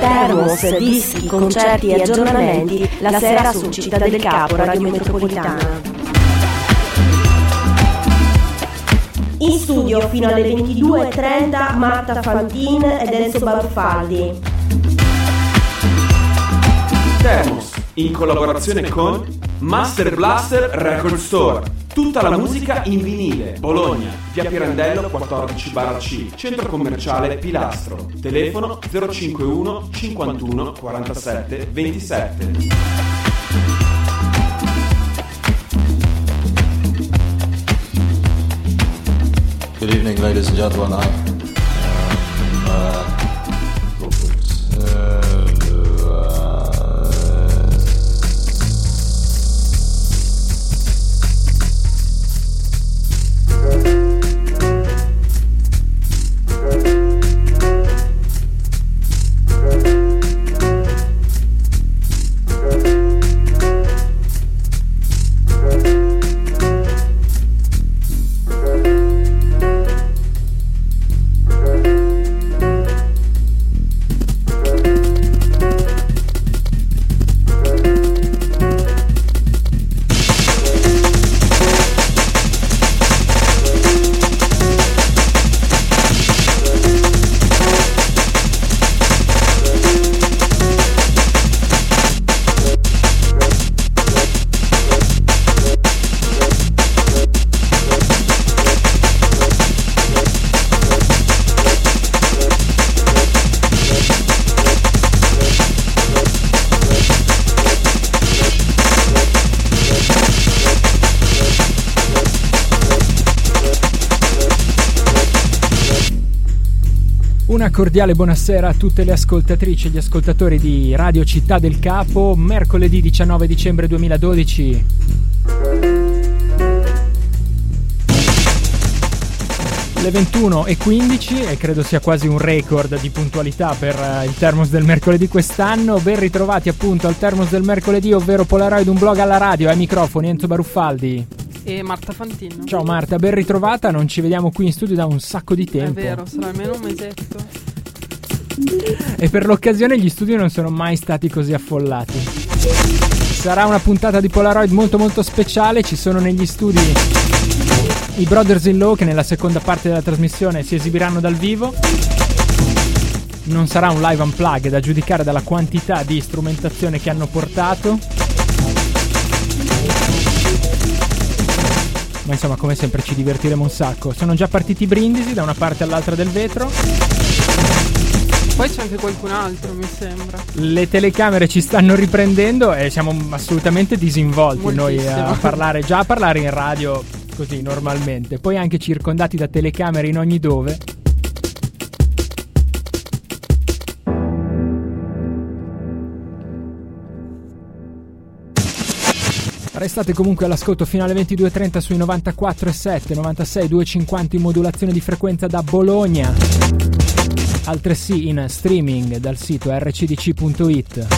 Termos, dischi, concerti e aggiornamenti la sera su Città del Capo, Radio Metropolitana. In studio fino alle 22:30 Marta Fantin ed Enzo Baruffaldi. Termos, in collaborazione con Master Blaster Record Store. Tutta la musica in vinile. Bologna, via Pirandello 14/C, centro commerciale Pilastro. Telefono 051 51 47 27. Good evening, ladies and gentlemen. Una cordiale buonasera a tutte le ascoltatrici e gli ascoltatori di Radio Città del Capo, mercoledì 19 dicembre 2012. Le 21:15 e credo sia quasi un record di puntualità per il Termos del mercoledì quest'anno. Ben ritrovati appunto al Termos del mercoledì, ovvero Polaroid, un blog alla radio. Ai microfoni Enzo Baruffaldi e Marta Fantino. Ciao Marta, ben ritrovata, non ci vediamo qui in studio da un sacco di tempo. È vero, sarà almeno un mesetto. E per l'occasione gli studi non sono mai stati così affollati. Sarà una puntata di Polaroid molto molto speciale. Ci sono negli studi i Brothers-in-Law che nella seconda parte della trasmissione si esibiranno dal vivo. Non sarà un live unplugged a giudicare dalla quantità di strumentazione che hanno portato, ma insomma come sempre ci divertiremo un sacco. Sono già partiti i brindisi da una parte all'altra del vetro. Poi c'è anche qualcun altro, mi sembra. Le telecamere ci stanno riprendendo e siamo assolutamente disinvolti. Moltissimo. Noi a parlare in radio così normalmente, poi anche circondati da telecamere in ogni dove. Restate comunque all'ascolto fino alle 22:30 sui 94.7, 96.250 in modulazione di frequenza da Bologna, altresì in streaming dal sito rcdc.it.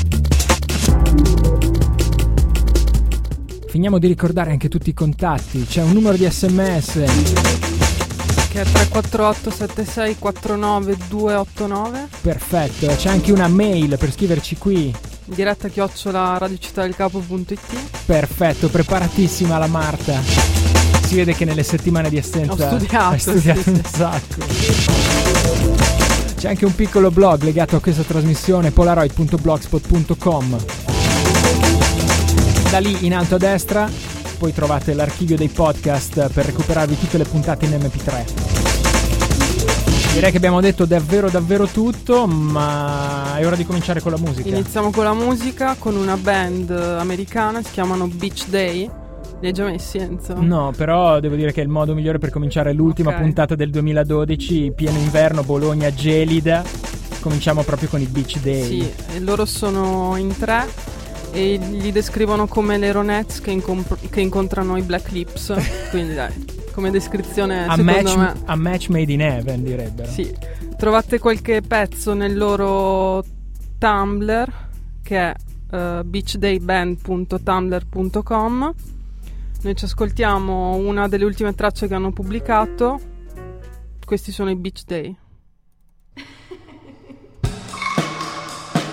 Finiamo di ricordare anche tutti i contatti. C'è un numero di SMS che è 348 76 49 289. Perfetto, c'è anche una mail per scriverci qui, diretta @radiocittadelcapo.it. Perfetto, preparatissima la Marta. Si vede che nelle settimane di assenza hai studiato sì. Un sacco. C'è anche un piccolo blog legato a questa trasmissione, polaroid.blogspot.com. Da lì in alto a destra poi trovate l'archivio dei podcast per recuperarvi tutte le puntate in MP3. Direi che abbiamo detto davvero tutto, ma è ora di cominciare con la musica. Iniziamo con la musica, con una band americana, si chiamano Beach Day. Li hai già messi, Enzo? No, però devo dire che è il modo migliore per cominciare l'ultima puntata del 2012, pieno inverno, Bologna gelida. Cominciamo proprio con i Beach Day. Sì, e loro sono in 3 e li descrivono come le Ronettes che incontrano i Black Lips. Quindi dai, come descrizione a match made in heaven, direbbero. Sì, trovate qualche pezzo nel loro Tumblr, che è beachdayband.tumblr.com. Noi ci ascoltiamo una delle ultime tracce che hanno pubblicato. Questi sono i Beach Day.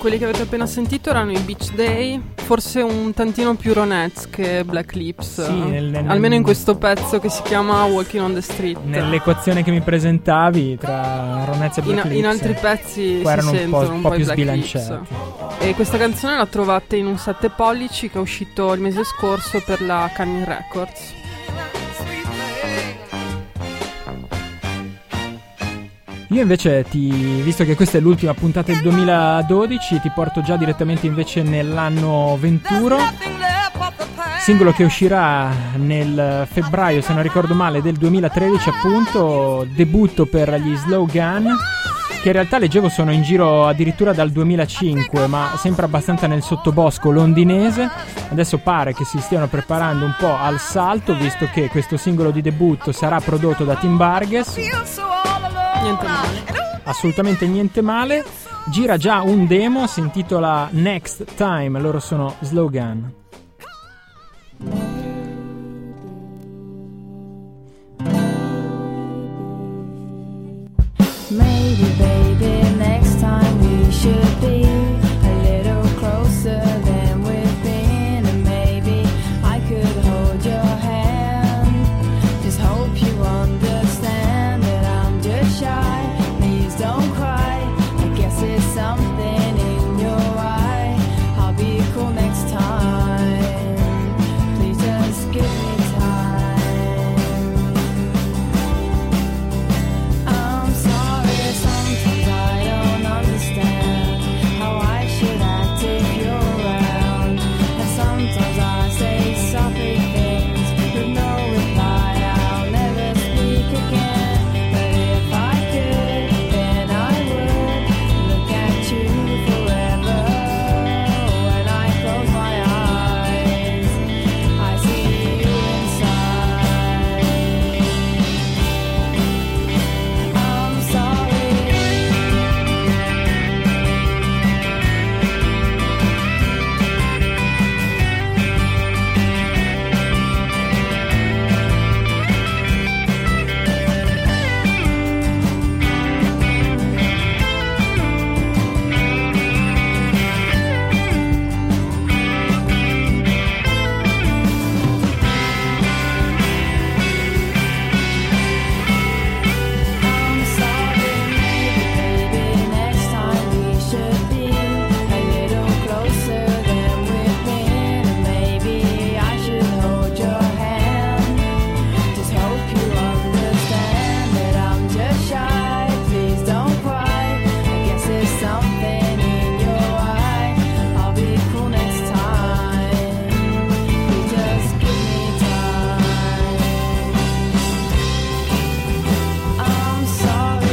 quelli che avete appena sentito erano i Beach Day, forse un tantino più Ronettes che Black Lips, almeno in questo pezzo che si chiama Walking on the Street. Nell'equazione che mi presentavi tra Ronettes e Black Lips, in altri pezzi si erano sentono un po' più Black sbilanciati. Lips. E questa canzone la trovate in un 7 pollici che è uscito il mese scorso per la Canyon Records. Io invece visto che questa è l'ultima puntata del 2012, ti porto già direttamente invece nell'anno Venturo, singolo che uscirà nel febbraio, se non ricordo male, del 2013 appunto, debutto per gli Slow Gun, che in realtà leggevo sono in giro addirittura dal 2005, ma sempre abbastanza nel sottobosco londinese. Adesso pare che si stiano preparando un po' al salto, visto che questo singolo di debutto sarà prodotto da Tim Burgess. Niente male. Assolutamente niente male. Gira già un demo, si intitola Next Time, loro sono Slow Gun. Maybe baby next time we should be a little closer than we've been, and maybe I could hold your hand. Just hope you understand that I'm just shy. Please don't cry, I guess it's something in your eye. I'll be cool next time. Please just give me time. I'm sorry, sometimes I don't understand how I should act if you're around. And sometimes I say sorry things with no reply. I'll never speak again. But if I could, then I would look at you forever. When I close my eyes, I see you inside. I'm sorry. I'm sorry, maybe next time we should be a little closer than we've been, and maybe I should hold your hand. Just hope you understand that I'm just shy. Please don't cry, I guess there's something in your eye. I'll be cool next time. Please just give me time. I'm sorry.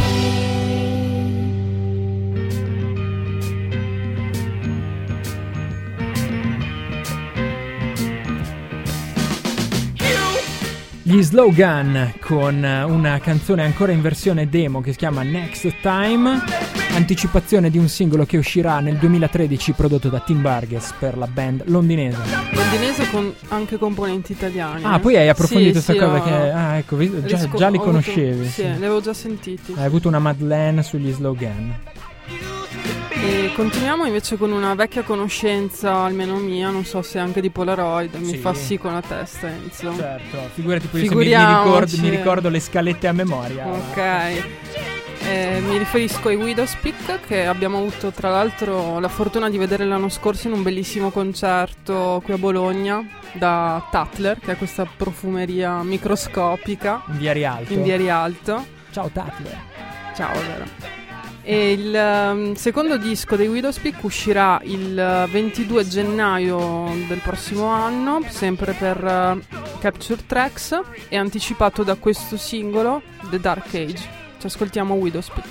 Gli Slow Gun con una canzone ancora in versione demo che si chiama Next Time, anticipazione di un singolo che uscirà nel 2013 prodotto da Tim Burgess per la band londinese. Londinese con anche componenti italiani. Ah, poi hai approfondito questa sì, cosa ho- che... Ah, ecco, già li ho conoscevi. avuto- sì, li avevo già sentiti. Hai avuto una Madeleine sugli Slow Gun. E continuiamo invece con una vecchia conoscenza, almeno mia, non so se anche di Polaroid, mi Sì. fa sì con la testa, Enzo. Certo, figurati poi se Figuriamoci. mi ricordo le scalette a memoria. Ok. Mi riferisco ai Widowspeak, che abbiamo avuto tra l'altro la fortuna di vedere l'anno scorso in un bellissimo concerto qui a Bologna da Tatler, che è questa profumeria microscopica In via Rialto. in via Rialto. Ciao Tatler. Ciao, vero. E il secondo disco dei Widowspeak uscirà il 22 gennaio del prossimo anno, sempre per Capture Tracks, e anticipato da questo singolo, The Dark Age. Ci ascoltiamo Widowspeak.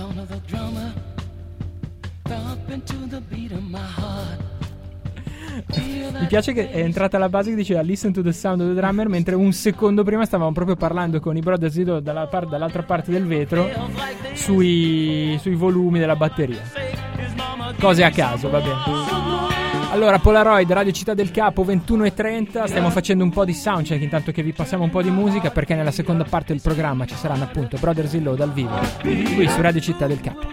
sound of the drummer thumping to the beat of my heart. Mi piace che è entrata la base che diceva listen to the sound of the drummer, mentre un secondo prima stavamo proprio parlando con i Brothers Zero dall'altra parte del vetro sui volumi della batteria. Cose a caso, va bene. Allora, Polaroid, Radio Città del Capo, 21:30. Stiamo facendo un po' di soundcheck intanto che vi passiamo un po' di musica, perché nella seconda parte del programma ci saranno appunto Brothers in Law dal vivo qui su Radio Città del Capo.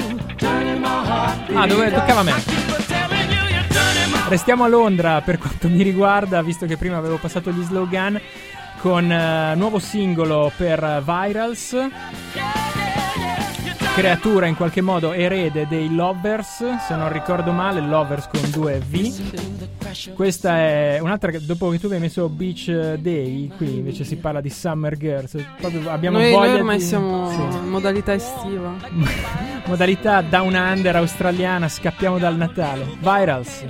Ah, dove toccava a me? Restiamo a Londra per quanto mi riguarda, visto che prima avevo passato gli slogan, con nuovo singolo per Virals, creatura in qualche modo erede dei Lovers, se non ricordo male, Lovers con 2 V. Questa è un'altra che, dopo che tu avevi messo Beach Day, qui invece si parla di Summer Girls. Proprio abbiamo Noi voglia ormai di... siamo sì. in modalità estiva. Modalità Down Under australiana, scappiamo dal Natale. Virals.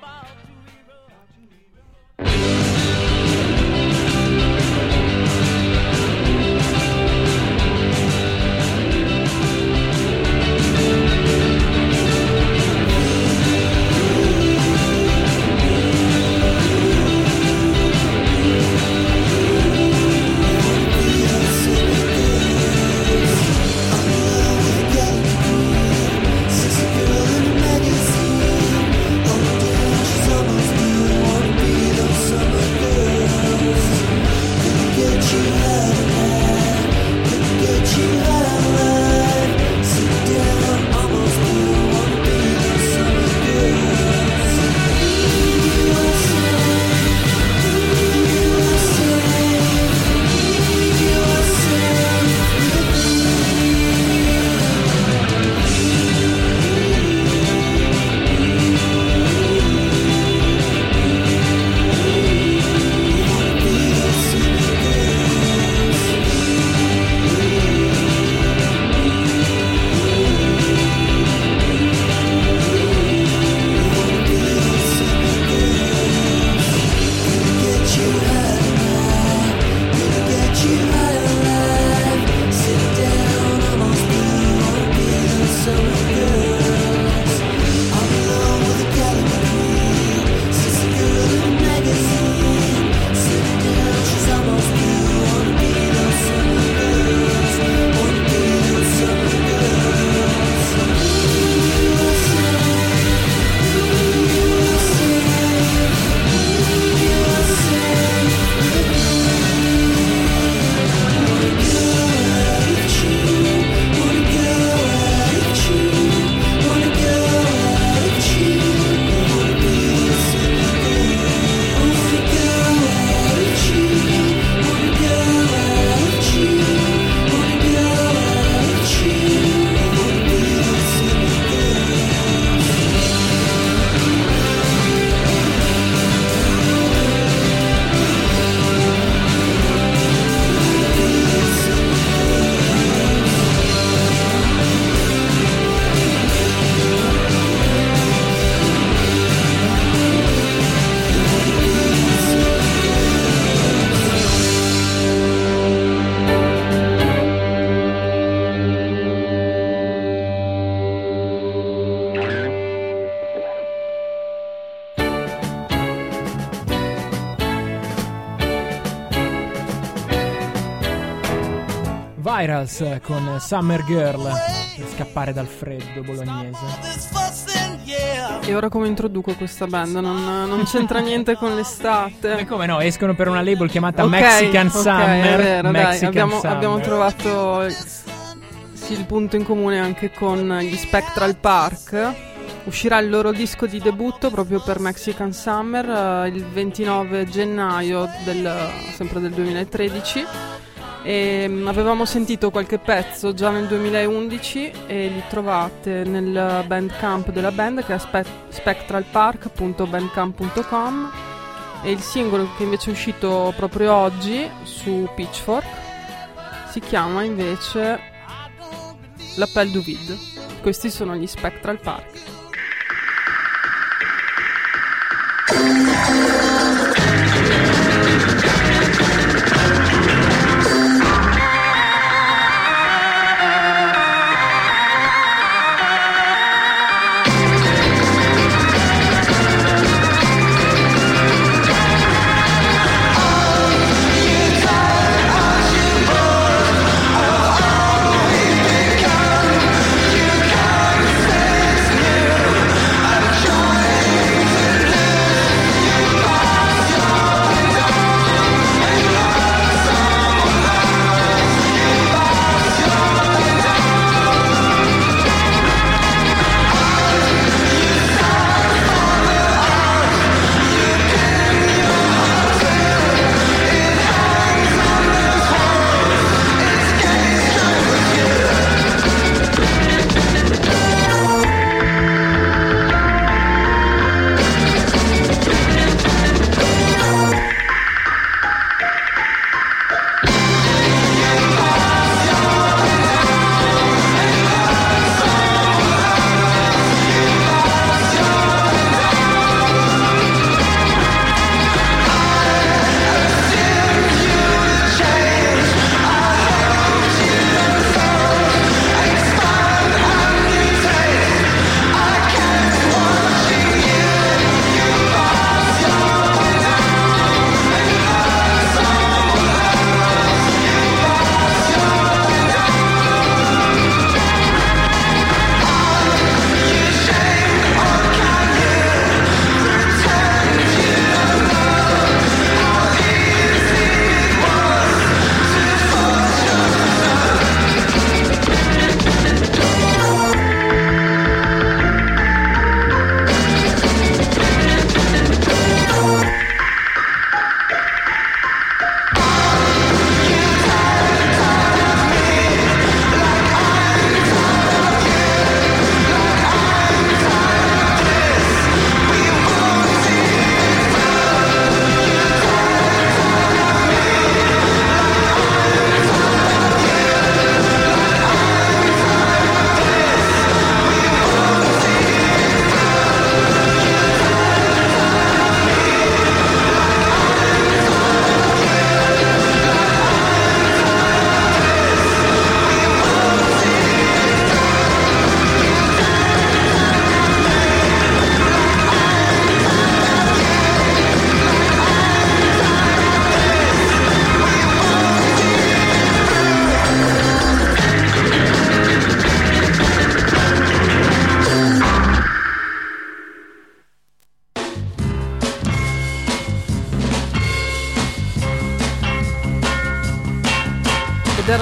Virals con Summer Girl per scappare dal freddo bolognese. E ora come introduco questa band? Non c'entra niente con l'estate. E come no, escono per una label chiamata Okay, Mexican ok, Summer. è vero, Mexican dai, Summer. abbiamo trovato sì, il punto in comune anche con gli Spectral Park. Uscirà il loro disco di debutto proprio per Mexican Summer il 29 gennaio sempre del 2013. E avevamo sentito qualche pezzo già nel 2011 e li trovate nel bandcamp della band, che è spectralpark.bandcamp.com, e il singolo che invece è uscito proprio oggi su Pitchfork si chiama invece L'Appel du Vide. Questi sono gli Spectral Park.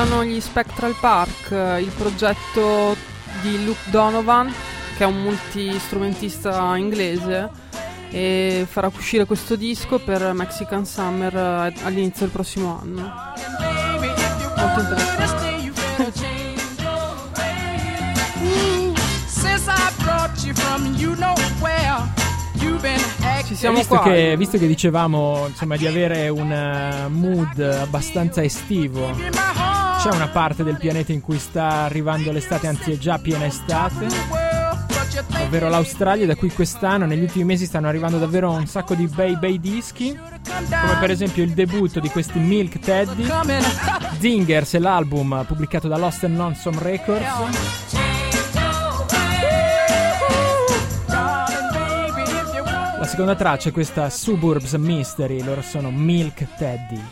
saranno gli Spectral Park, il progetto di Luke Donovan, che è un multistrumentista inglese, e farà uscire questo disco per Mexican Summer all'inizio del prossimo anno. Molto interessante. Ci siamo visto qua. visto che dicevamo insomma di avere un mood abbastanza estivo, c'è una parte del pianeta in cui sta arrivando l'estate, anzi è già piena estate, ovvero l'Australia, da cui quest'anno negli ultimi mesi stanno arrivando davvero un sacco di bei dischi, come per esempio il debutto di questi Milk Teddy, Zingers, è l'album pubblicato da Lost and Lonesome Records. La seconda traccia è questa Suburbs Mystery, loro sono Milk Teddy.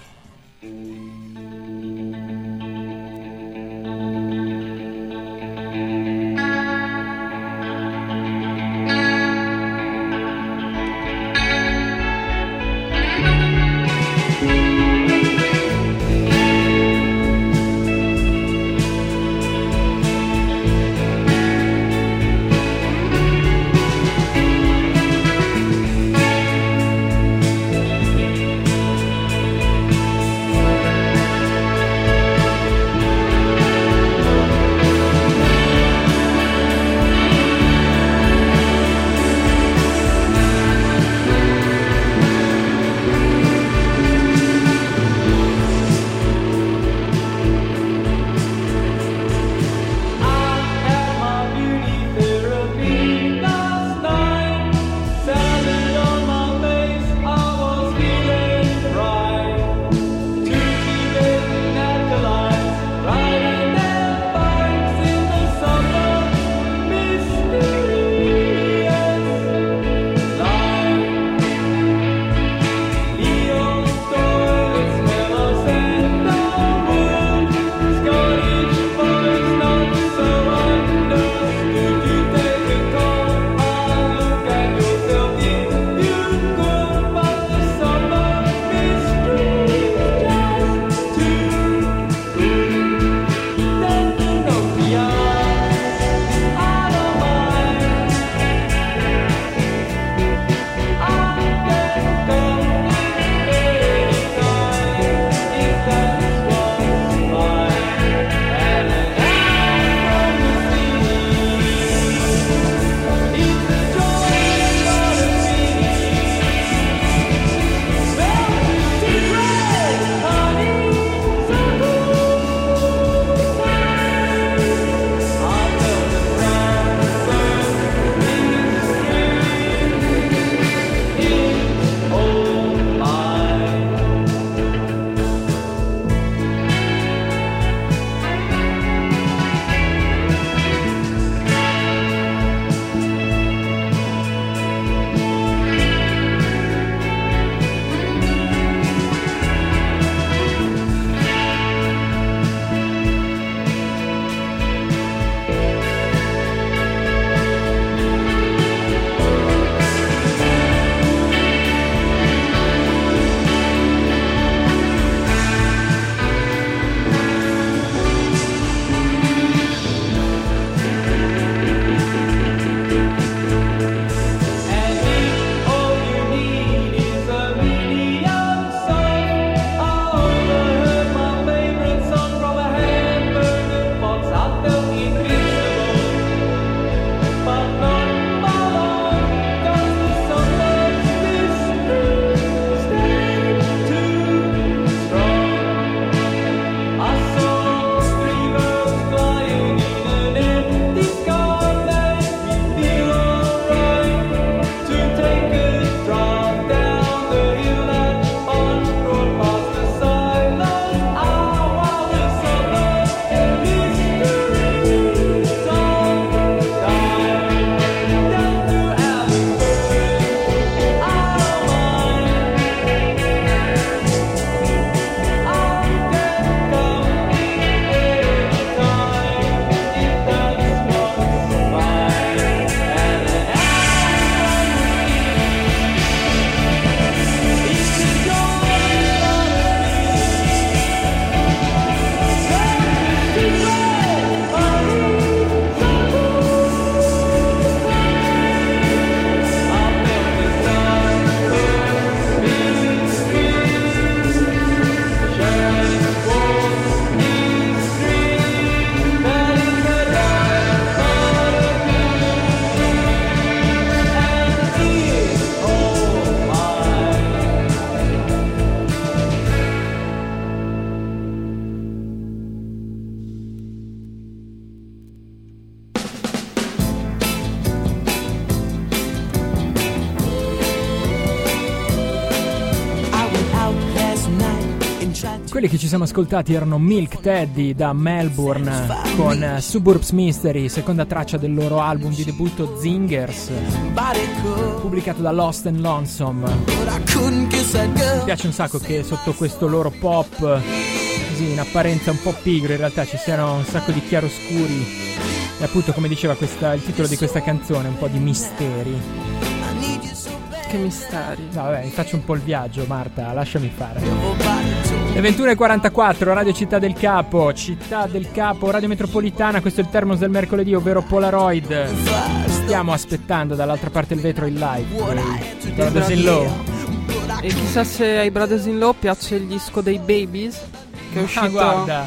Quelli che ci siamo ascoltati erano Milk Teddy da Melbourne con Suburbs Mystery, seconda traccia del loro album di debutto Zingers, pubblicato da Lost and Lonesome. Mi piace un sacco che sotto questo loro pop, così in apparenza un po' pigro, in realtà ci siano un sacco di chiaroscuri e appunto, come diceva il titolo di questa canzone, un po' di misteri. Che misteri. No, vabbè, mi faccio un po' il viaggio, Marta, lasciami fare. Le 21:44, Radio Città del Capo, Radio Metropolitana, questo è il Termos del mercoledì, ovvero Polaroid. Stiamo aspettando dall'altra parte del vetro il live. Brothers in Law. E chissà se ai Brothers in Law piace il disco dei Babies, che è uscito... Ah, guarda.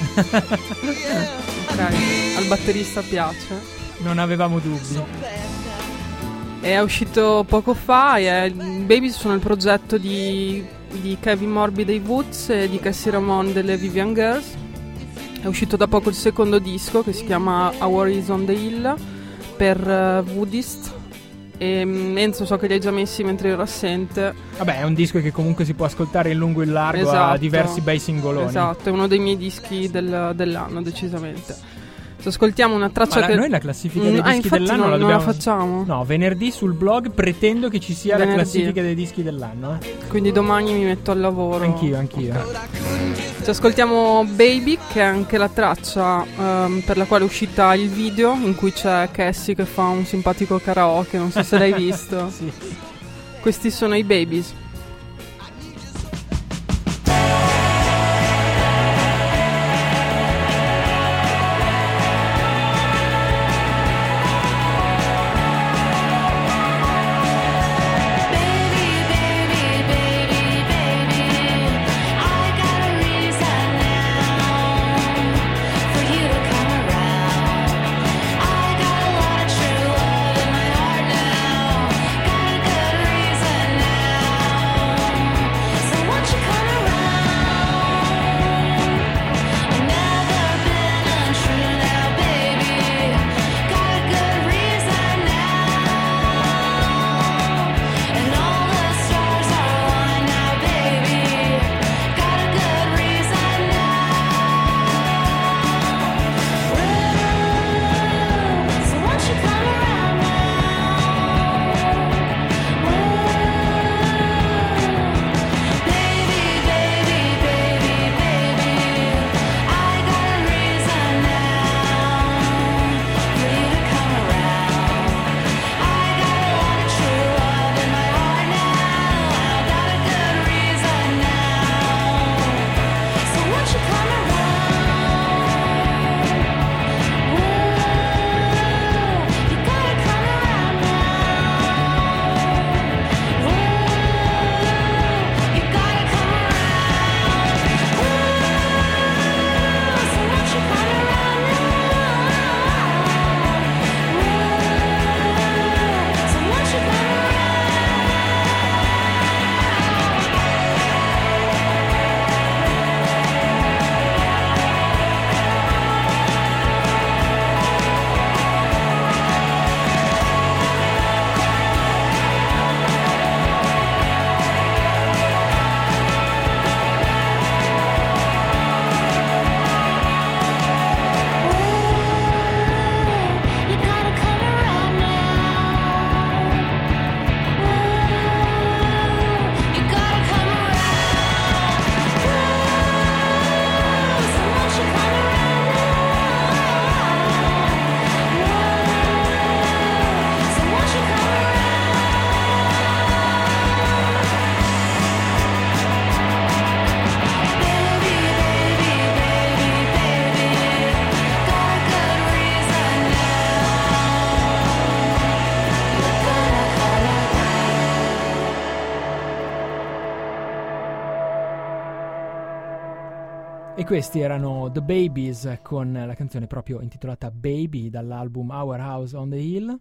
Ok, al batterista piace. Non avevamo dubbi. È uscito poco fa e i Babies sono il progetto di Kevin Morby dei Woods e di Cassie Ramon delle Vivian Girls. È uscito da poco il secondo disco che si chiama Our Is on the Hill per Woodist. E Enzo so che li hai già messi mentre ero assente. Vabbè, è un disco che comunque si può ascoltare in lungo e in largo, esatto, a diversi bei singoloni. Esatto, è uno dei miei dischi dell'anno decisamente. Se ascoltiamo una traccia che... noi la classifica dei dischi dell'anno la dobbiamo... non la facciamo? No, venerdì sul blog pretendo che ci sia la classifica dei dischi dell'anno. Quindi domani mi metto al lavoro. Anch'io. Ci ascoltiamo Baby, che è anche la traccia per la quale è uscita il video, in cui c'è Cassie che fa un simpatico karaoke, non so se l'hai visto. Sì. Questi sono i Babies. E questi erano The Babies con la canzone proprio intitolata Baby dall'album Our House on the Hill.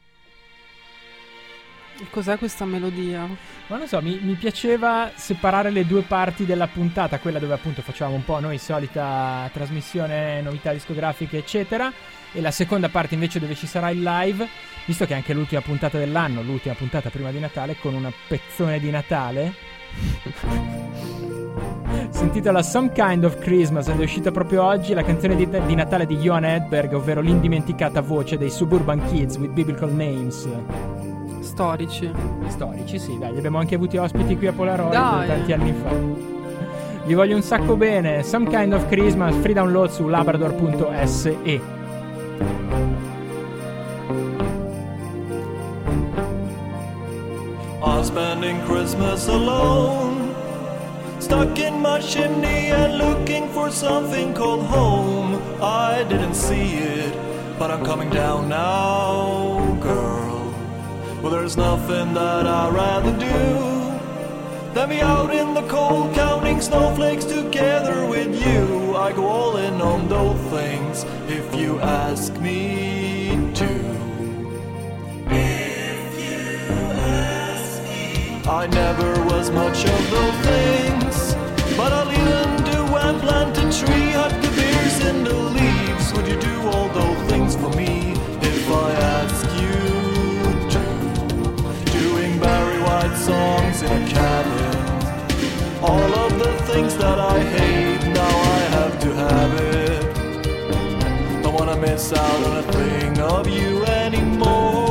Cos'è questa melodia? Ma non so, mi piaceva separare le due parti della puntata, quella dove appunto facciamo un po' noi solita trasmissione, novità discografiche eccetera, e la seconda parte invece dove ci sarà il live, visto che è anche l'ultima puntata dell'anno, l'ultima puntata prima di Natale, con una pezzone di Natale. Si intitola Some Kind of Christmas ed è uscita proprio oggi la canzone di Natale di Johan Edberg, ovvero l'indimenticata voce dei Suburban Kids with Biblical Names. Storici. Storici, sì, dai, li abbiamo anche avuti ospiti qui a Polaroid Dai. tanti anni fa. Li voglio un sacco bene. Some Kind of Christmas, free download su labrador.se. I'm spending Christmas alone, stuck in my chimney and looking for something called home. I didn't see it, but I'm coming down now, girl. Well, there's nothing that I'd rather do than be out in the cold counting snowflakes together with you. I go all in on those things if you ask me to. I never was much of those things, but I'll even do and plant a tree, hide the beers in the leaves. Would you do all those things for me if I ask you to? Doing Barry White songs in a cabin, all of the things that I hate, now I have to have it. Don't wanna miss out on a thing of you anymore.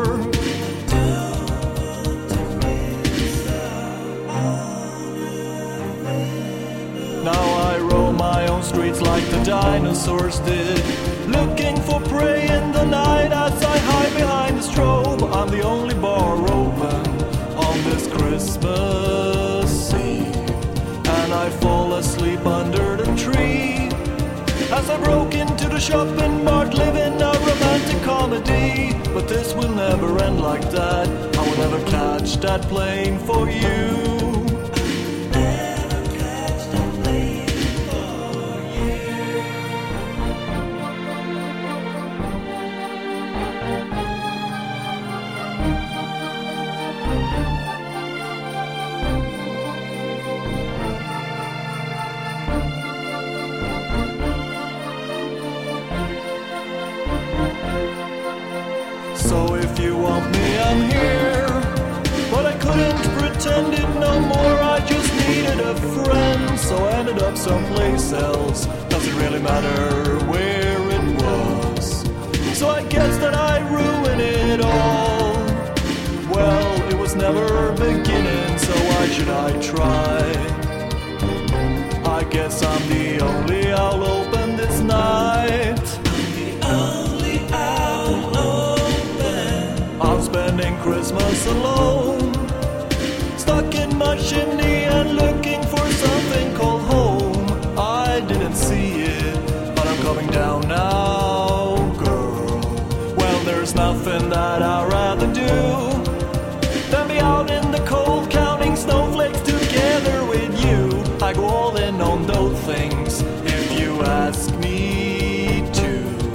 Now I roam my own streets like the dinosaurs did, looking for prey in the night as I hide behind the strobe. I'm the only bar open on this Christmas Eve, and I fall asleep under the tree as I broke into the shop and mart, living a romantic comedy. But this will never end like that, I will never catch that plane for you. So if you want me, I'm here, but I couldn't pretend it no more. I just needed a friend, so I ended up someplace else. Doesn't really matter where it was, so I guess that I ruined it all. Well, it was never beginning, so why should I try? I guess I'm the only owl open this night. I'm spending Christmas alone, stuck in my chimney and looking for something called home. I didn't see it, but I'm coming down now, girl. Well, there's nothing that I'd rather do than be out in the cold counting snowflakes together with you. I go all in on those things if you ask me to.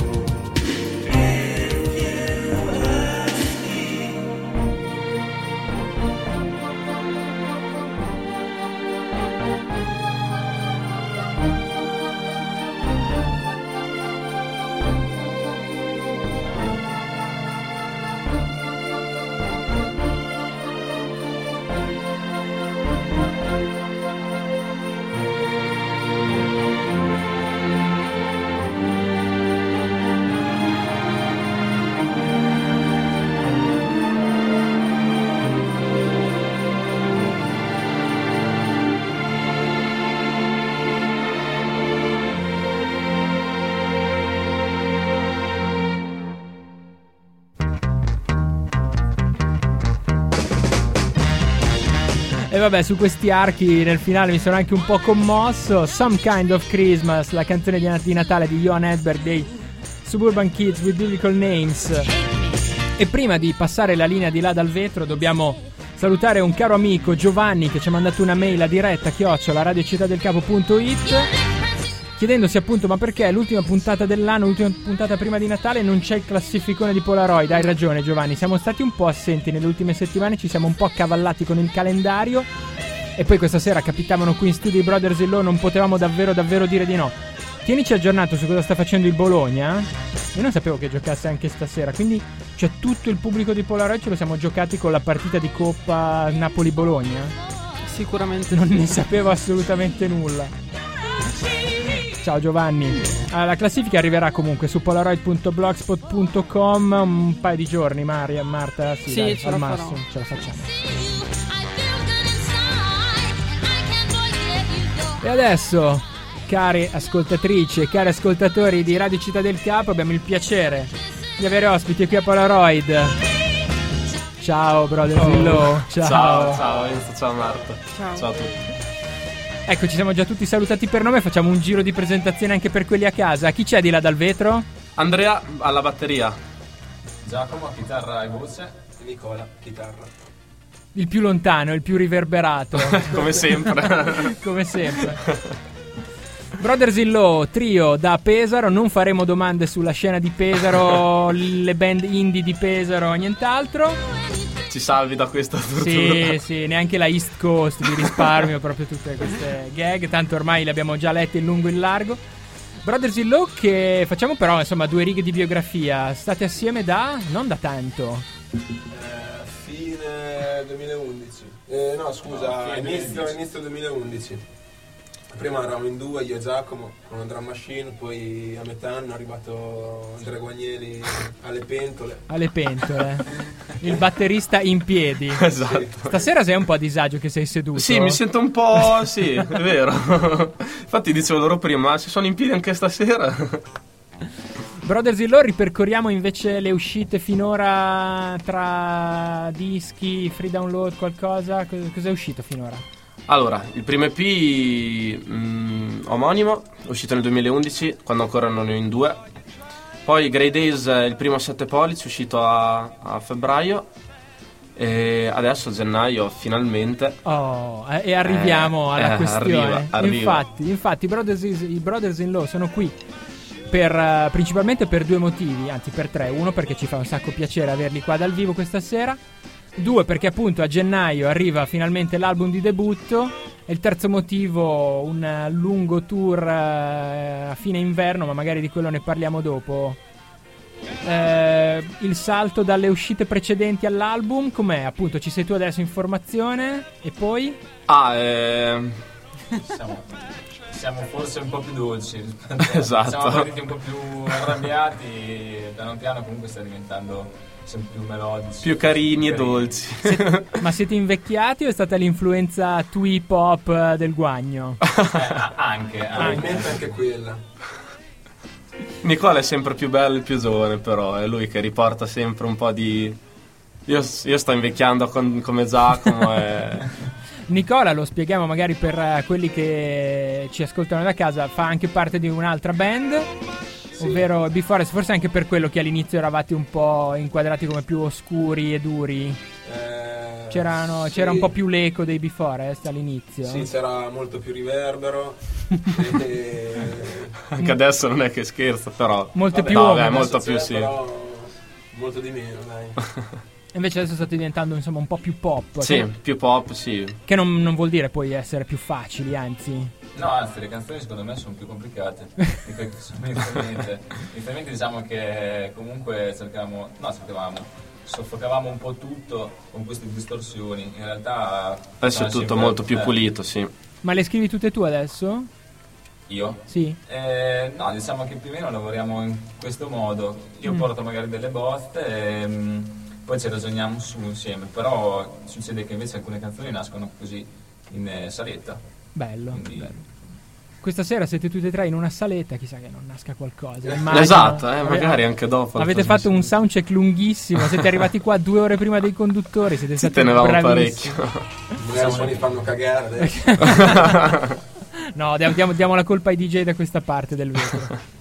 E vabbè, su questi archi nel finale mi sono anche un po' commosso. Some Kind of Christmas, la canzone di Natale di Johan Edberg dei Suburban Kids with Biblical Names. E prima di passare la linea di là dal vetro dobbiamo salutare un caro amico, Giovanni, che ci ha mandato una mail a diretta @radiocittadelcapo.it chiedendosi appunto ma perché l'ultima puntata dell'anno, l'ultima puntata prima di Natale non c'è il classificone di Polaroid. Hai ragione Giovanni, siamo stati un po' assenti nelle ultime settimane, ci siamo un po' accavallati con il calendario e poi questa sera capitavano qui in studio i Brothers in Law, non potevamo davvero dire di no. Tienici aggiornato su cosa sta facendo il Bologna. Io non sapevo che giocasse anche stasera, quindi c'è tutto il pubblico di Polaroid, ce lo siamo giocati con la partita di Coppa Napoli-Bologna. Sicuramente non ne sapevo assolutamente nulla. Ciao Giovanni. La classifica arriverà comunque su polaroid.blogspot.com un paio di giorni, Marta. Sì, dai, ce al la massimo farò. ce la facciamo. E adesso, cari ascoltatrici e cari ascoltatori di Radio Città del Capo, abbiamo il piacere di avere ospiti qui a Polaroid. Ciao Brother Zillow. Ciao Marta. Ciao. A tutti. Ecco, ci siamo già tutti salutati per nome, facciamo un giro di presentazione anche per quelli a casa. Chi c'è di là dal vetro? Andrea alla batteria. Giacomo a chitarra e voce e Nicola chitarra. Il più lontano, il più riverberato. Come sempre. Come sempre. Brothers in Law, trio da Pesaro. Non faremo domande sulla scena di Pesaro, le band indie di Pesaro, nient'altro. Ci salvi da questa tortura. Sì, neanche la East Coast vi risparmio proprio tutte queste gag, tanto ormai le abbiamo già lette in lungo e in largo. Brothers in Law, che facciamo però insomma 2 righe di biografia. State assieme non da tanto. Fine 2011. No, scusa, inizio 2011. Prima eravamo in 2, io e Giacomo, con una drum machine, poi a metà anno è arrivato Andrea Guagneli alle pentole. Alle pentole. Il batterista in piedi. Esatto. Stasera sei un po' a disagio che sei seduto. Sì, mi sento un po'... sì, è vero. Infatti dicevo loro prima, se sono in piedi anche stasera... Brothers in Law, ripercorriamo invece le uscite finora tra dischi, free download, qualcosa. Cos'è uscito finora? Allora, il primo EP omonimo, uscito nel 2011, quando ancora non ero in 2. Poi Grey Days, il primo 7 pollici, uscito a febbraio. E adesso a gennaio finalmente. E arriviamo alla questione. Arriva. Infatti i Brothers in Law sono qui principalmente per 2 motivi, anzi per 3. Uno, perché ci fa un sacco piacere averli qua dal vivo questa sera. 2, perché appunto a gennaio arriva finalmente l'album di debutto. E il terzo motivo, un lungo tour a fine inverno, ma magari di quello ne parliamo dopo. Il salto dalle uscite precedenti all'album, com'è? Appunto, ci sei tu adesso in formazione. E poi? Siamo forse un po' più dolci. Esatto. Siamo partiti un po' più arrabbiati, piano piano comunque sta diventando sempre più melodici, più carini e dolci. Ma siete invecchiati o è stata l'influenza hip hop del Guagno? Anche quella. Nicola è sempre più bello e più giovane, però è lui che riporta sempre un po' di... Io sto invecchiando come Giacomo e... Nicola, lo spieghiamo magari per quelli che ci ascoltano da casa, fa anche parte di un'altra band, sì, ovvero B-Forest, forse anche per quello che all'inizio eravate un po' inquadrati come più oscuri e duri. C'era un po' più l'eco dei B-Forest all'inizio. Sì, c'era molto più riverbero. Anche adesso non è che scherzo, però molto più sì. Però molto di meno, dai. Invece adesso state diventando insomma un po' più pop. Sì, più pop, sì. Che non vuol dire poi essere più facili, anzi. No, anzi, le canzoni secondo me sono più complicate di quelle che sono inizialmente. Inizialmente diciamo che comunque soffocavamo un po' tutto con queste distorsioni. In realtà adesso è tutto molto più pulito, sì. Ma le scrivi tutte tu adesso? Io? Sì. No, diciamo che più o meno lavoriamo in questo modo. Io porto magari delle bozze e poi ci ragioniamo su insieme, però succede che invece alcune canzoni nascono così in saletta. Bello, quindi... bello. Questa sera siete tutti e tre in una saletta, chissà che non nasca qualcosa. Immagino. Esatto, magari anche dopo. Avete fatto un soundcheck lunghissimo, siete arrivati qua 2 ore prima dei conduttori, siete stati tenevamo bravissimi. Parecchio. Mi fanno cagare. No, diamo la colpa ai DJ da questa parte del vetro.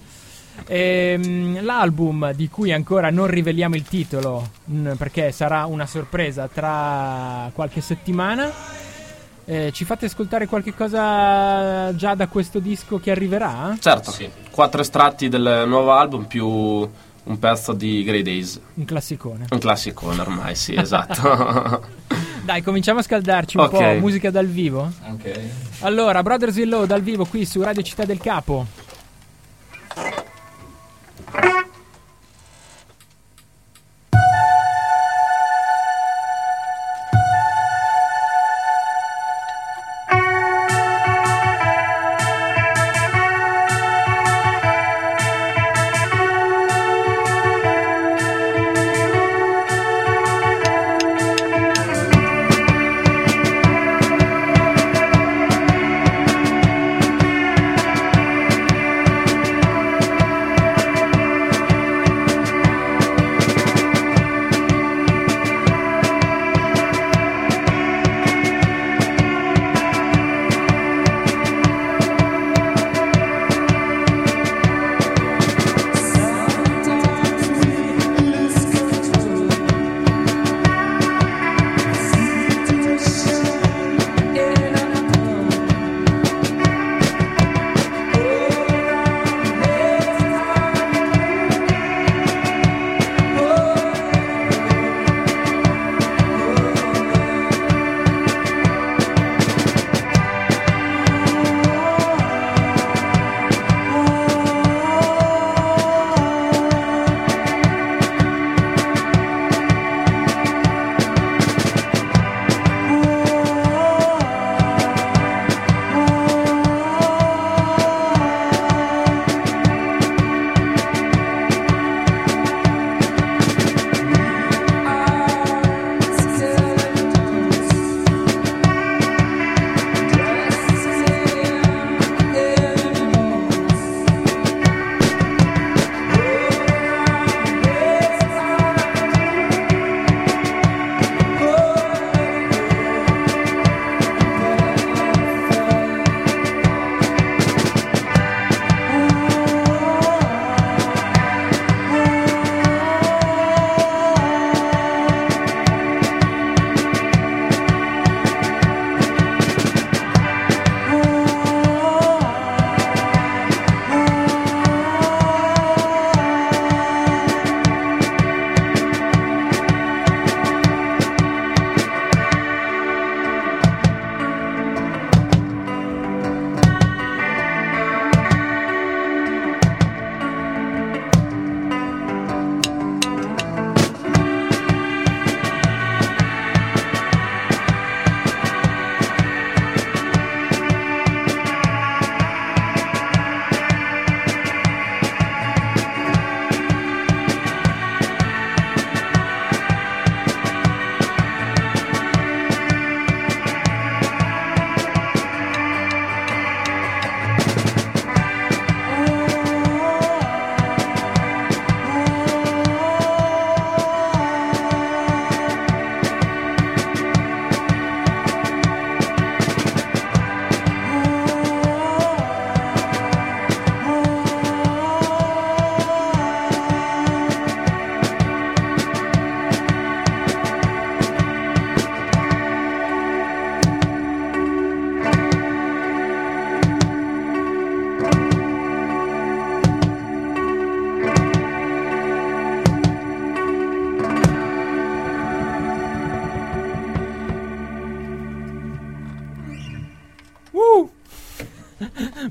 L'album di cui ancora non riveliamo il titolo perché sarà una sorpresa tra qualche settimana, ci fate ascoltare qualche cosa già da questo disco che arriverà? Certo, sì. 4 estratti del nuovo album più un pezzo di Grey Days. Un classicone ormai, sì, esatto. Dai, cominciamo a scaldarci un po', musica dal vivo. Ok. Allora, Brothers in Law dal vivo qui su Radio Città del Capo.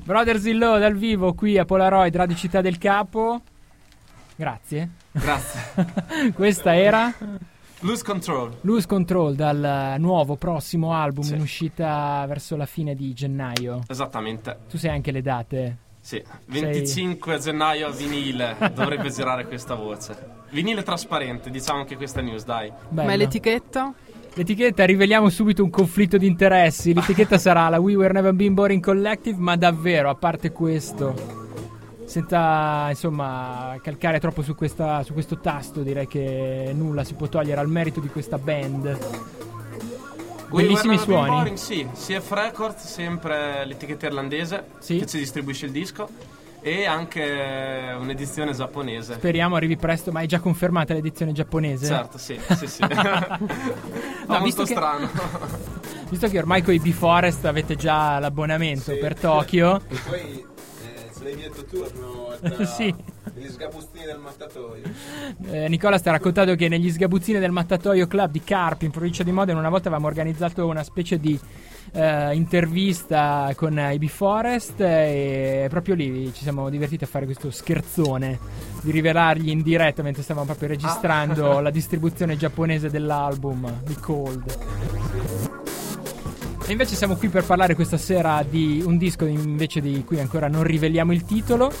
Brothers in Law dal vivo qui a Polaroid, Radio Città del Capo. Grazie. Questa era Lose Control. Lose Control dal nuovo prossimo album Sì. in uscita verso la fine di gennaio. Esattamente. Tu sai anche le date? Sì, 25 gennaio vinile, dovrebbe girare questa voce. Vinile trasparente, diciamo anche questa news, dai. Bello. Ma è l'etichetta? L'etichetta, riveliamo subito un conflitto di interessi. L'etichetta sarà la We Were Never Been Boring Collective, ma davvero, a parte questo, senza insomma calcare troppo su questo tasto, direi che nulla si può togliere al merito di questa band. Bellissimi suoni. Boring, sì, CF Records, sempre l'etichetta irlandese Sì. che ci distribuisce il disco, e anche un'edizione giapponese. Speriamo arrivi presto, ma è già confermata l'edizione giapponese? Certo, sì. Ma molto visto che- strano. Visto che ormai con i B-Forest avete già l'abbonamento Sì. per Tokyo. E poi ce l'hai detto tu, tra Sì. gli sgabuzzini del mattatoio. Nicola sta raccontando che negli sgabuzzini del Mattatoio Club di Carpi, in provincia di Modena, una volta avevamo organizzato una specie di intervista con i B-Forest, e proprio lì ci siamo divertiti a fare questo scherzone di rivelargli in diretta mentre stavamo proprio registrando la distribuzione giapponese dell'album di Cold. E invece siamo qui per parlare questa sera di un disco invece di cui ancora non riveliamo il titolo,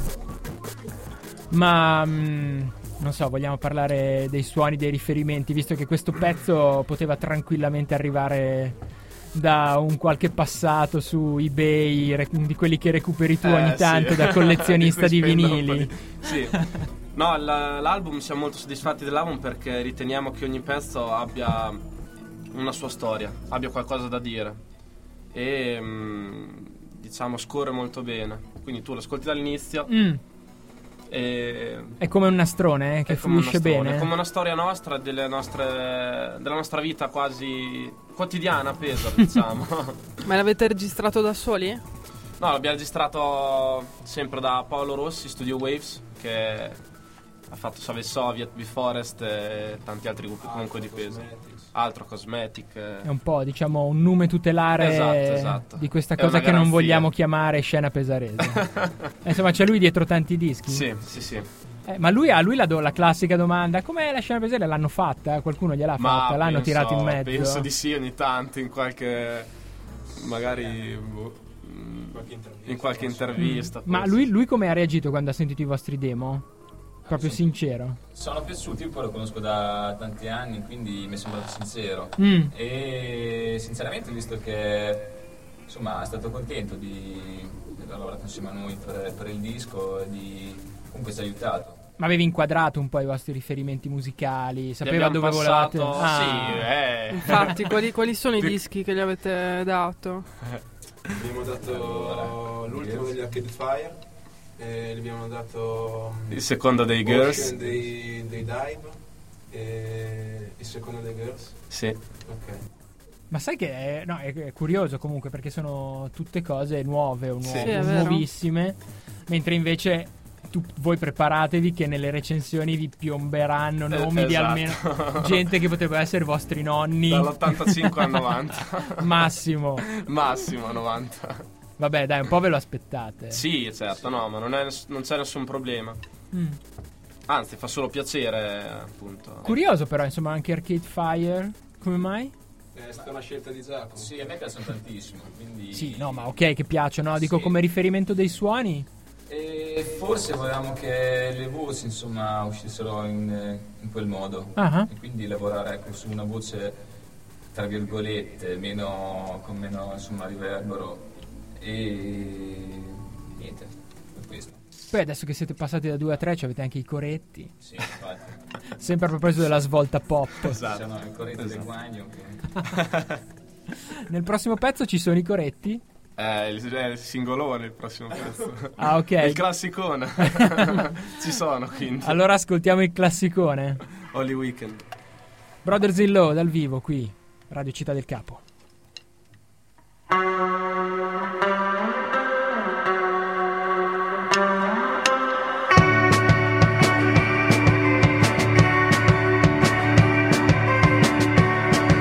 ma non so, vogliamo parlare dei suoni, dei riferimenti, visto che questo pezzo poteva tranquillamente arrivare da un qualche passato su eBay, di quelli che recuperi tu ogni tanto sì. da collezionista di cui spendo un po' vinili. Sì. No, l'album, siamo molto soddisfatti dell'album perché riteniamo che ogni pezzo abbia una sua storia, abbia qualcosa da dire e diciamo scorre molto bene. Quindi tu lo ascolti dall'inizio e È come un nastrone che è come fluisce una storia, bene. è come una storia nostra, della nostra vita quasi quotidiana, peso, diciamo. Ma l'avete registrato da soli? No, l'abbiamo registrato sempre da Paolo Rossi, Studio Waves, che ha fatto Save Soviet, B-Forest e tanti altri gruppi comunque di peso. Altro Cosmetic. È un po', diciamo, un nume tutelare Esatto. di questa È cosa una che non garanzia. vogliamo chiamare scena pesarese. Insomma, c'è lui dietro tanti dischi. Sì. Ma lui ha la classica domanda: com'è la scena pesarese? L'hanno fatta? Qualcuno gliel'ha fatta? L'hanno tirato in mezzo? Penso di sì, ogni tanto in qualche magari in qualche intervista. Ma forse. lui come ha reagito quando ha sentito i vostri demo? Proprio sincero. Sono piaciuti, io poi lo conosco da tanti anni, quindi mi è sembrato sincero. E sinceramente, visto che insomma è stato contento di aver lavorato insieme a noi per il disco e comunque ci ha aiutato. Ma avevi inquadrato un po' i vostri riferimenti musicali? Sapeva abbiamo dove passato- volevate? Sì, Infatti, quali sono i dischi che gli avete dato? Abbiamo dato l'ultimo degli Arcade Fire, e gli abbiamo dato Il secondo dei Ocean Girls. dei Dive, e il secondo dei Girls. Sì. Ok. Ma sai che è curioso comunque, perché sono tutte cose nuove o Sì, è vero. nuovissime, mentre invece voi preparatevi che nelle recensioni vi piomberanno nomi di esatto. almeno gente che potrebbero essere vostri nonni. Dall'85 al 90. Massimo 90. Vabbè, dai, un po' ve lo aspettate. Sì, certo, no, ma non c'è nessun problema. Anzi, fa solo piacere, appunto. Curioso però, insomma, anche Arcade Fire, come mai? È stata una scelta di Giacomo. Sì, a me piacciono tantissimo, quindi... Sì, no, ma ok che piacciono, no? Dico Sì. come riferimento dei suoni. E forse volevamo che le voci, insomma, uscissero in quel modo. Ah. E quindi lavorare, ecco, su una voce, tra virgolette, con meno, insomma, riverbero. E niente, per questo. Poi adesso che siete passati da 2 a 3 avete anche i coretti. Sì, infatti. Sempre a proposito della svolta pop. Esatto. Sono il corretto del guagno che... Nel prossimo pezzo ci sono i coretti? Il singolone, il prossimo pezzo. Ah, ok. Il classicone. Ci sono, quindi. Allora ascoltiamo il classicone. Holy Weekend. Brothers in Law dal vivo qui, Radio Città del Capo.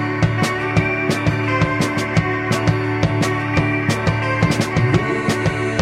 We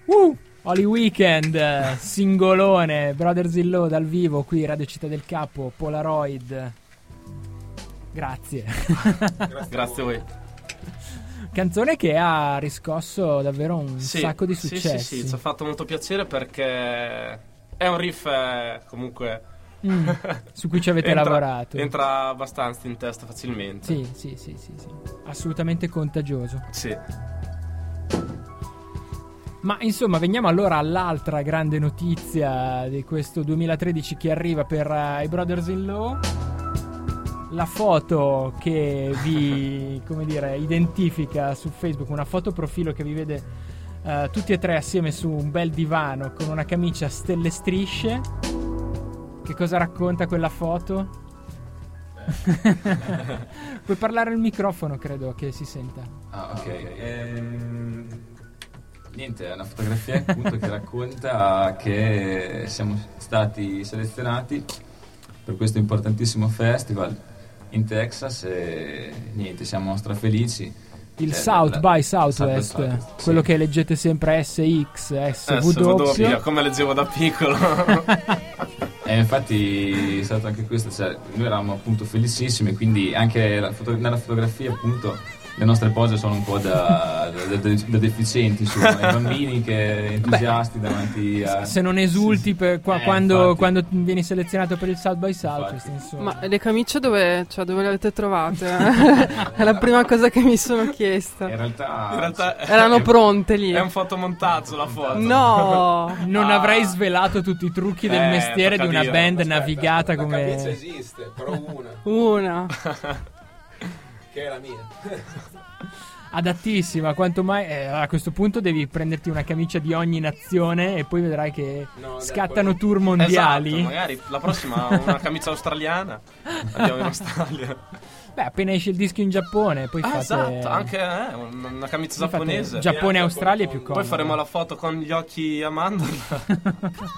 Holy Weekend, singolone, Brothers in Law dal vivo qui Radio Città del Capo, Polaroid. Grazie. Grazie a voi. Canzone che ha riscosso davvero un sacco di successi. Sì, ci ha fatto molto piacere perché è un riff comunque su cui ci avete lavorato. Entra abbastanza in testa facilmente. Sì. Assolutamente contagioso. Sì. Ma insomma, veniamo allora all'altra grande notizia di questo 2013 che arriva per i Brothers in Law. La foto che vi, come dire, identifica su Facebook, una foto profilo che vi vede tutti e tre assieme su un bel divano con una camicia a stelle strisce. Che cosa racconta quella foto? Puoi parlare al microfono, credo che si senta. Ok. Niente, è una fotografia appunto che racconta che siamo stati selezionati per questo importantissimo festival in Texas e niente, siamo strafelici. Il South by Southwest, quello che leggete sempre SX, SW, come leggevo da piccolo. E infatti è stato anche questo, cioè, noi eravamo appunto felicissimi, quindi anche nella fotografia appunto le nostre pose sono un po' da deficienti, insomma, i bambini che entusiasti davanti a... Se non esulti quando vieni selezionato per il South by Southwest, insomma. Ma le camicie dove le avete trovate? È la prima cosa che mi sono chiesta. In realtà erano pronte lì. È un fotomontaggio la foto. No, non avrei svelato tutti i trucchi del mestiere di una band navigata come... La camicia esiste, però una. Che è la mia. Adattissima, quanto mai a questo punto devi prenderti una camicia di ogni nazione e poi vedrai che scattano tour mondiali. Esatto, magari la prossima una camicia australiana. Andiamo in Australia. Beh, appena esce il disco in Giappone, poi fate... Esatto, anche una camicia giapponese. Giappone e Australia è più comodo. Poi faremo la foto con gli occhi a mandorla.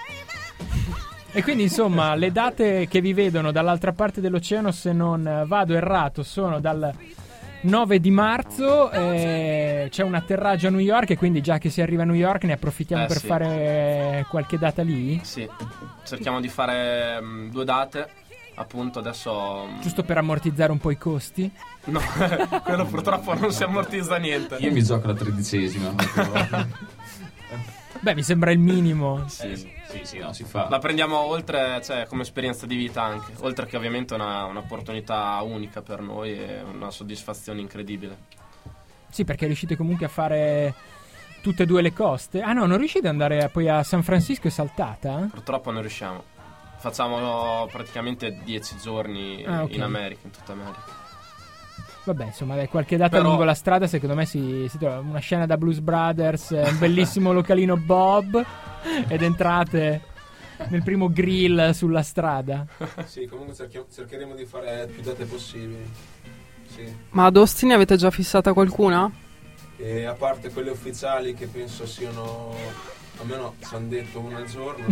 E quindi insomma le date che vi vedono dall'altra parte dell'oceano, se non vado errato, sono dal 9 di marzo, c'è un atterraggio a New York e quindi già che si arriva a New York ne approfittiamo per fare qualche data lì? Sì, cerchiamo di fare 2 date, appunto adesso... Giusto per ammortizzare un po' i costi? No, quello purtroppo non si ammortizza niente. Io mi gioco la 13ª. Beh, mi sembra il minimo. Sì, no, si fa. La prendiamo oltre, cioè, come esperienza di vita anche. Oltre che ovviamente un'opportunità unica per noi e una soddisfazione incredibile. Sì, perché riuscite comunque a fare tutte e due le coste. Ah no, non riuscite ad andare poi a San Francisco e saltata? Purtroppo non riusciamo. Facciamo praticamente 10 giorni in America, in tutta America. Vabbè, insomma, qualche data lungo la strada secondo me si trova una scena da Blues Brothers, un bellissimo localino Bob ed entrate nel primo grill sulla strada. Sì, comunque cercheremo di fare più date possibili. Sì. Ma ad Austin ne avete già fissata qualcuna? E a parte quelle ufficiali che penso siano, almeno ci hanno detto una al giorno.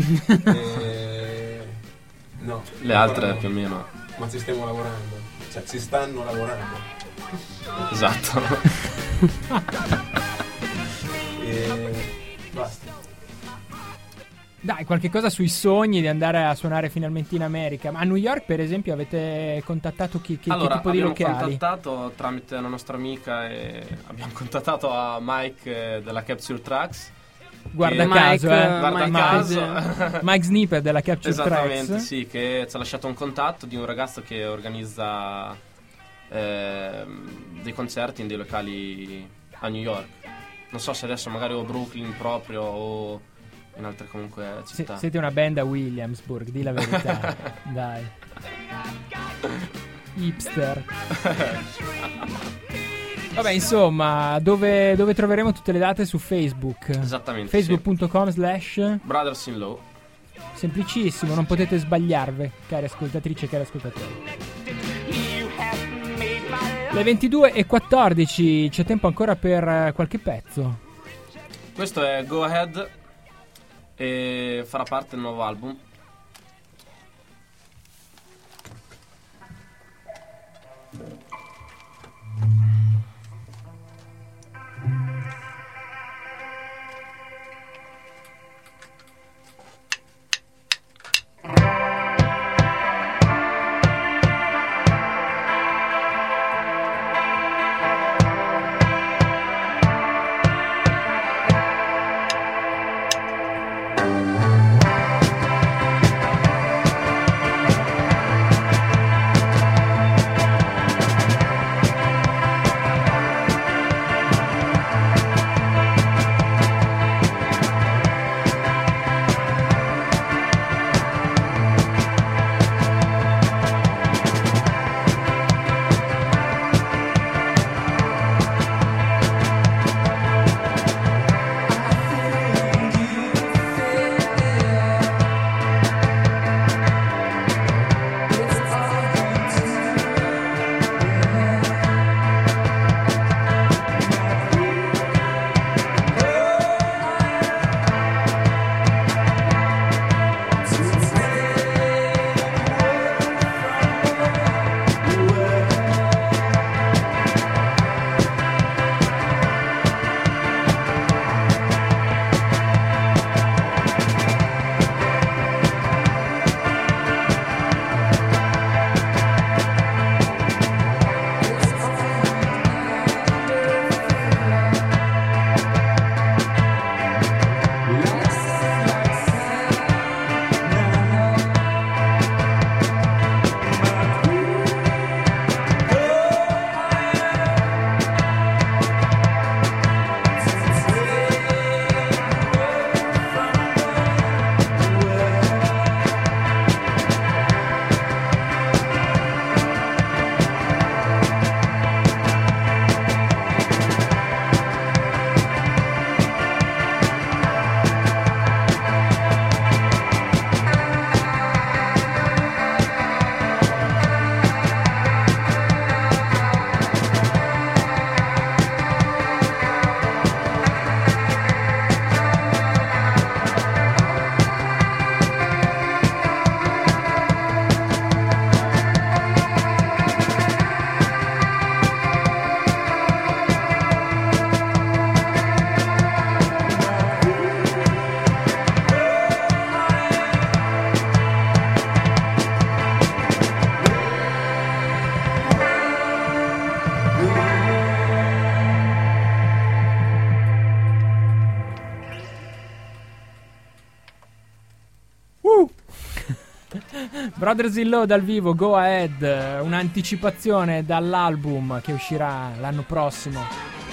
No, le altre più o meno. Ma ci stiamo lavorando. Cioè, ci stanno lavorando. Esatto. E basta. Dai, qualche cosa sui sogni di andare a suonare finalmente in America. Ma a New York, per esempio, avete contattato che tipo di locali? Abbiamo contattato tramite una nostra amica e abbiamo contattato a Mike della Capture Tracks. Guarda caso, Mike Sniper della Capture Tracks. Esattamente, sì, che ci ha lasciato un contatto di un ragazzo che organizza dei concerti in dei locali a New York. Non so se adesso magari o Brooklyn proprio o in altre comunque città. Siete una band a Williamsburg, di la verità. Dai. Hipster. Vabbè, insomma, dove troveremo tutte le date? Su Facebook. Esattamente. Facebook.com/ Brothers in Law. Semplicissimo, non potete sbagliarvi, cari ascoltatrici e cari ascoltatori. Le 22:14, c'è tempo ancora per qualche pezzo. Questo è Go Ahead e farà parte del nuovo album. Brothers in Law dal vivo, Go Ahead, un'anticipazione dall'album che uscirà l'anno prossimo.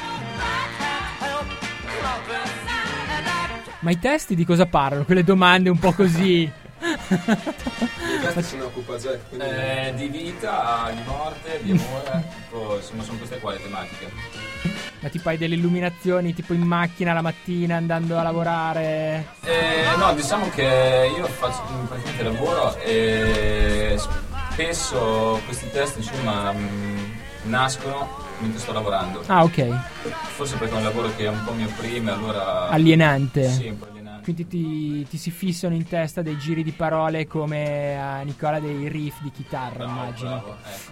Ma i testi di cosa parlano? Quelle domande un po' così. I testi se ne occupa Jack, quindi... Di vita, di morte, di amore, insomma sono queste qua le tematiche. Ma tipo hai delle illuminazioni tipo in macchina la mattina andando a lavorare? No, diciamo che io faccio praticamente lavoro e spesso questi testi insomma nascono mentre sto lavorando. Ah, ok. Forse perché è un lavoro che un po' mi opprime, allora... Alienante. Sì, un po' alienante. Quindi ti si fissano in testa dei giri di parole come a Nicola dei riff di chitarra, immagino. Bravo,